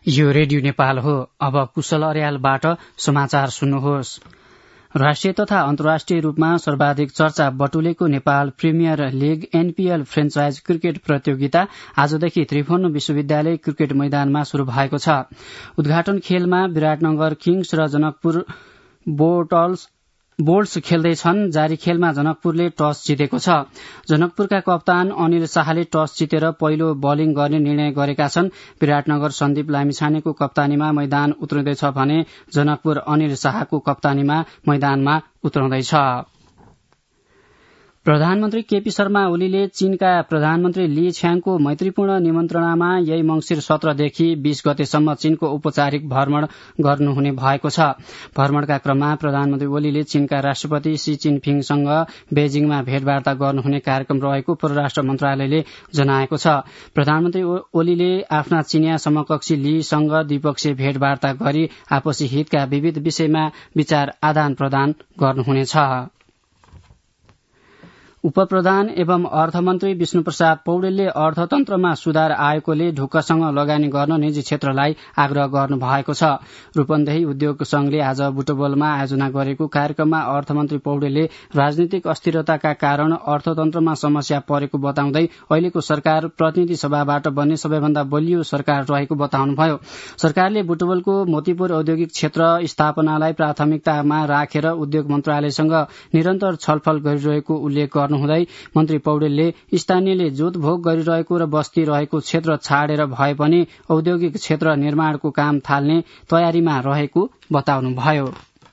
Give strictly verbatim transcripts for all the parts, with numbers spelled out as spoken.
यो रेडियो नेपाल हो। अब कुशल अर्यालबाट समाचार सुन्नुहोस्। राष्ट्रिय तथा अन्तर्राष्ट्रिय रूपमा सर्वाधिक चर्चा बटुलेको Nepal premier league NPL franchise cricket प्रतियोगिता आजदेखि त्रिभुवन विश्वविद्यालय क्रिकेट मैदानमा शुरू भएको छ। उद्घाटन खेलमा विराटनगर किङ्स र जनकपुर बोटल्स बोल्ट्स खेल्दैछन्। जारी खेलमा जनकपुरले टस जितेको छ। जनकपुरका कप्तान अनिल शाहले टस जितेर पहिलो बलिङ गर्ने निर्णय गरेका छन्। विराटनगर सन्दीप लामिछानेको कप्तानीमा मैदान उत्रँदैछ भने जनकपुर अनिल शाहको कप्तानीमा मैदानमा उत्रँदैछ। प्रधानमन्त्री केपी शर्मा ओलीले चीनका प्रधानमन्त्री ली छ्याङको मैत्रीपूर्ण निमन्त्रणामा यही मंगिर सत्रदेखि बीस गतेसम्म चीनको औपचारिक भ्रमण गर्नुहुने भएको छ। भ्रमणका क्रममा प्रधानमन्त्री ओलीले चीनका राष्ट्रपति शी जिनपिङसँग बेजिङमा भेटवार्ता गर्नुहुने कार्यक्रम रहेको परराष्ट्र मन्त्रालयले जनाएको छ। प्रधानमन्त्री ओलीले आफ्ना चीनिया समकक्षी लीसँग द्विपक्षीय भेटवार्ता गरी आपसी हितका विविध विषयमा विचार आदान प्रदान गर्नुहुनेछ। उपप्रधान एवं अर्थमन्त्री विष्णुप्रसाद पौडेलले अर्थतन्त्रमा सुधार आएकोले ढुक्कसँग लगानी गर्न निजी क्षेत्रलाई आग्रह गर्नु भएको छ। रूपन्देही उद्योग संघले आज बुटवलमा आयोजना गरेको कार्यक्रममा अर्थमन्त्री पौडेलले राजनीतिक अस्थिरताका कारण अर्थतन्त्रमा समस्या परेको बताउँदै अहिलेको सरकार प्रतिनिधि सभाबाट बन्ने सबैभन्दा बलियो सरकार रहेको बताउनुभयो। सरकारले बुटवलको मोतीपुर औद्योगिक क्षेत्र स्थापनालाई प्राथमिकतामा राखेर उद्योग मन्त्रालयसँग निरन्तर छलफल गरिरहेको उल्लेख गर्नु हुँदै मन्त्री पौडेलले स्थानीयले जोतभोग गरिरहेको र बस्ती रहेको क्षेत्र छाडेर भए पनि औद्योगिक क्षेत्र निर्माणको काम थाल्ने तयारीमा रहेको बताउनुभयो।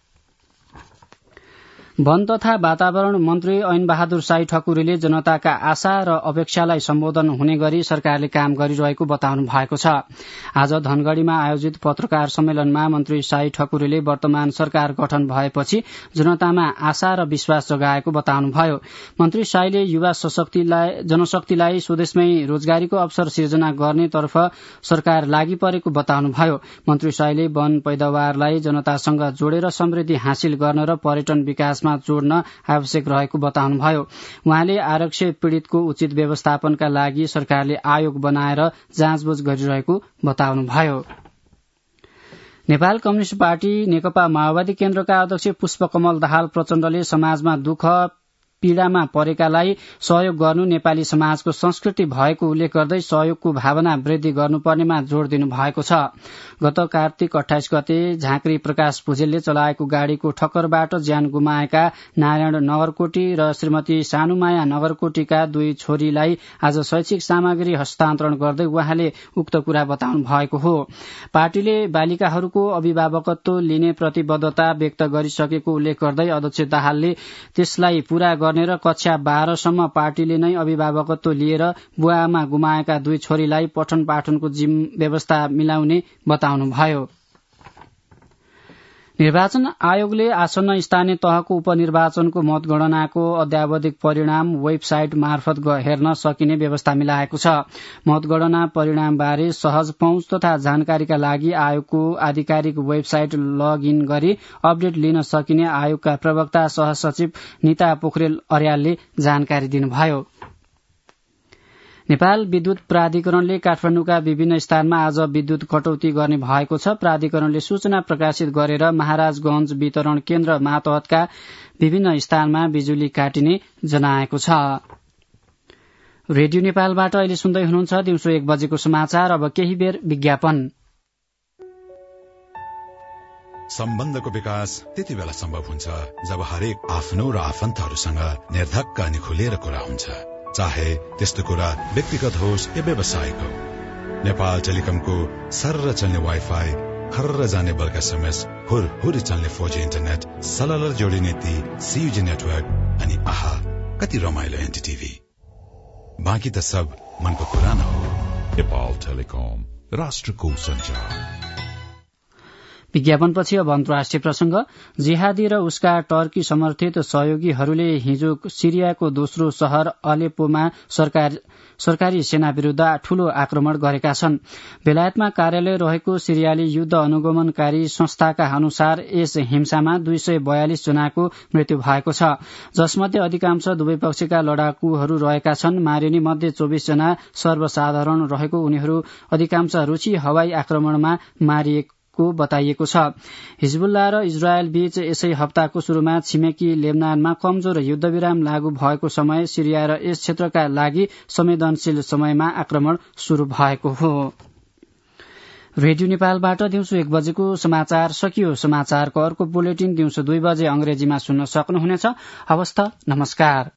वन तथा वातावरण मन्त्री ऐन बहादुर साई ठकुरीले जनताका आशा र अपेक्षालाई सम्बोधन हुने गरी सरकारले काम गरिरहेको बताउनु भएको छ। आज धनगढ़ीमा आयोजित पत्रकार सम्मेलनमा मन्त्री साई ठकुरीले वर्तमान सरकार गठन भएपछि जनतामा आशा र विश्वास जगाएको बताउनुभयो। मन्त्री साईले युवा सशक्तिलाई जनशक्तिलाई स्वदेशमै रोजगारीको अवसर सिर्जना गर्नेतर्फ सरकार लागि परेको बताउनुभयो। मन्त्री साईले वन पैदावारलाई जनतासँग जोडेर समृद्धि हासिल गर्न र पर्यटन विकासमा जोड्न आवश्यक रहेको बताउनुभयो। उहाँले आरक्षी पीड़ितको उचित व्यवस्थापनका लागि सरकारले आयोग बनाएर जाँचबुझ गरिरहेको बताउनुभयो। नेपाल कम्युनिष्ट पार्टी नेकपा माओवादी केन्द्रका अध्यक्ष पुष्पकमल दाहाल प्रचण्डले समाजमा दुःख पीड़ामा परेकालाई सहयोग गर्नु नेपाली समाजको संस्कृति भएको उल्लेख गर्दै सहयोगको भावना वृद्धि गर्नुपर्नेमा जोड़ दिनु भएको छ। गत कार्तिक अठाइस गते झाँक्री प्रकाश भुजेलले चलाएको गाड़ीको ठक्करबाट ज्यान गुमाएका नारायण नगरकोटी र श्रीमती सानुमाया नगरकोटीका दुई छोरीलाई आज शैक्षिक सामग्री हस्तान्तरण गर्दै उहाँले उक्त कुरा बताउनु भएको हो। पार्टीले बालिकाहरूको अभिभावकत्व लिने प्रतिबद्धता व्यक्त गरिसकेको उल्लेख गर्दै अध्यक्ष दाहालले त्यसलाई पूरा गर्ने र कक्षा बाह्रसम्म पार्टीले नै अभिभावकत्व लिएर बुवाआमा गुमाएका दुई छोरीलाई पठन पाठनको जिम व्यवस्था मिलाउने बताउनुभयो। निर्वाचन आयोगले आसन्न स्थानीय तहको उपनिर्वाचनको मतगणनाको अद्यावधिक परिणाम वेबसाइट मार्फत हेर्न सकिने व्यवस्था मिलाएको छ। मतगणना परिणामबारे सहज पहुँच तथा जानकारीका लागि आयोगको आधिकारिक वेबसाइट लग इन गरी अपडेट लिन सकिने आयोगका प्रवक्ता सहसचिव निता पोखरेल अर्यालले जानकारी दिनुभयो। नेपाल विद्युत प्राधिकरणले काठमाडौँका विभिन्न स्थानमा आज विद्युत कटौती गर्ने भएको छ। प्राधिकरणले सूचना प्रकाशित गरेर महाराजगंज वितरण केन्द्र मातहतका विभिन्न स्थानमा बिजुली काटिने जनाएको छ। रेडियो नेपालबाट अहिले सुन्दै हुनुहुन्छ दिउँसो एक बजेको समाचार। अब केही बेर विज्ञापन। सम्बन्धको विकास त्यति बेला सम्भव हुन्छ जब हरेक आफ्नो र आफन्तहरूसँग निर्धक्क अनि खुलेर कुरा हुन्छ, चाहे त्यस्तो कुरा व्यक्तिगत होस् या व्यावसायिक हो। नेपाल टेलिकमको सर्र चल्ने वाइफाई, खर्र जाने बल्क एसएमएस, हुर हुरी चल्ने फोर जी इन्टरनेट, सललर जोडिने ती सीयूजी नेटवर्क अनि आहा कति रमाइलो एनडीटीभी। बाँकी त सब मनको कुरा न हो। नेपाल टेलिकम, राष्ट्रको सञ्चार। विज्ञापनपछि अब अन्तर्राष्ट्रिय प्रसंग। जिहादी र उसका टर्की समर्थित सहयोगीहरूले हिजो सिरियाको दोस्रो शहर अलेप्पोमा सरकार सरकारी सेना विरूद्ध ठूलो आक्रमण गरेका छन्। बेलायतमा कार्यालय रहेको सिरियाली युद्ध अनुगमनकारी संस्थाका अनुसार यस हिंसामा दुई सय बयालिस जनाको मृत्यु भएको छ, जसमध्ये अधिकांश दुवै पक्षका लडाकुहरू रहेका छन्। मारिनी मध्ये चौबिस जना सर्वसाधारण रहेको, उनीहरू अधिकांश रूसी हवाई आक्रमणमा मारिएको को बताइएको छ। हिजबुल्लाह र इजरायल बीच यसै हप्ताको शुरूमा छिमेकी लेबनानमा कमजोर युद्धविराम लागू भएको समय सिरिया र यस क्षेत्रका लागि संवेदनशील समयमा आक्रमण शुरू भएको हो। रेडियो नेपालबाट दिउँसो एक बजेको समाचार सकियो। समाचारको अर्को बुलेटिन दिउँसो दुई बजे अंग्रेजीमा सुन्न सक्नुहुनेछ। हवस् त, नमस्कार।